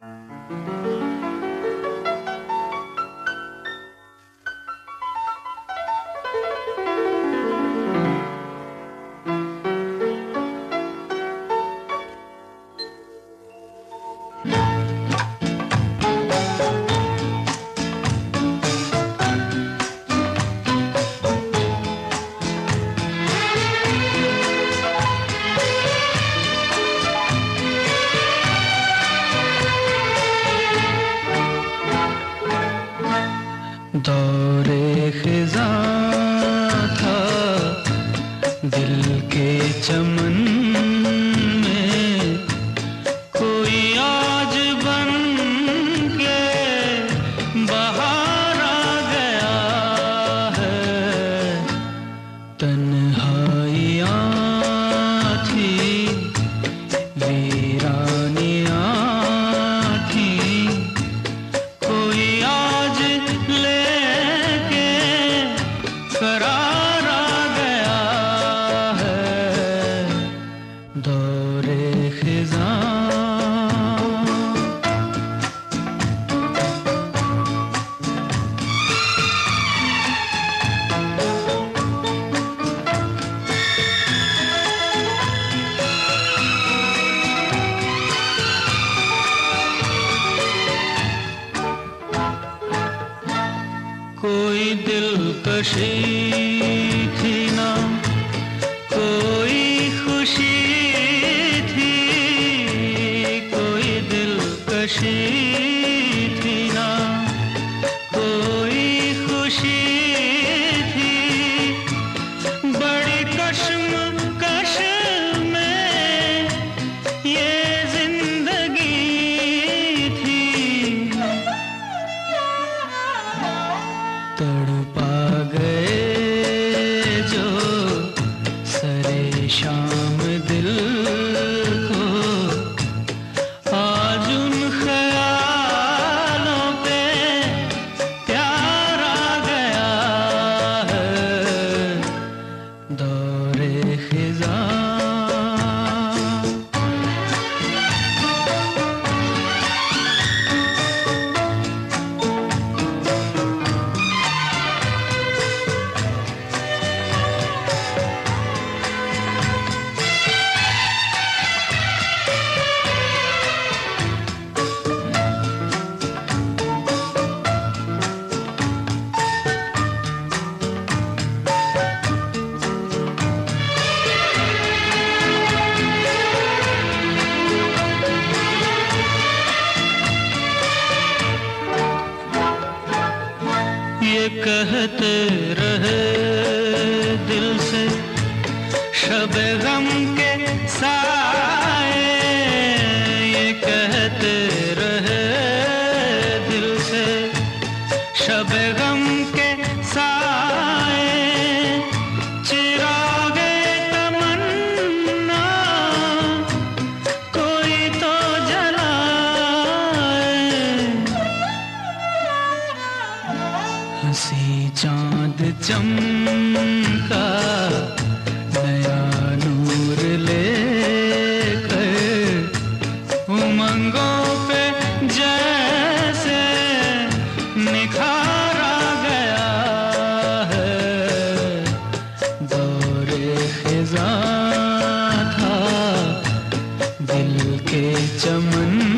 दौरे ख़िज़ां था दिल के चमन में, कोई आज बन के बाहर आ गया है। तन्हाइयाँ थी, वीरानियाँ थी, कोई आज लेके करार आ गया है। दौरे ख़िज़ां कोई दिलकशी थी ना, कोई खुशी थी, कोई दिलकशी थी ना, कोई खुशी थी, बड़ी कश्मकश में ये जिंदगी थी। तड़पा गए जो सरे शाम दिल को, आज उन ख्यालों पे प्यार आ गया है। दौरे ख़िज़ां ये कहते रहे दिल से शब गम के साए, ये कहते रहे दिल से शब गम के साए, चिरागे तमन्ना कोई तो जलाए। हंसी चाँद चमका नया नूर लेकर, उमंगों पे जैसे निखार आ गया है। दौरे ख़िज़ां था दिल के चमन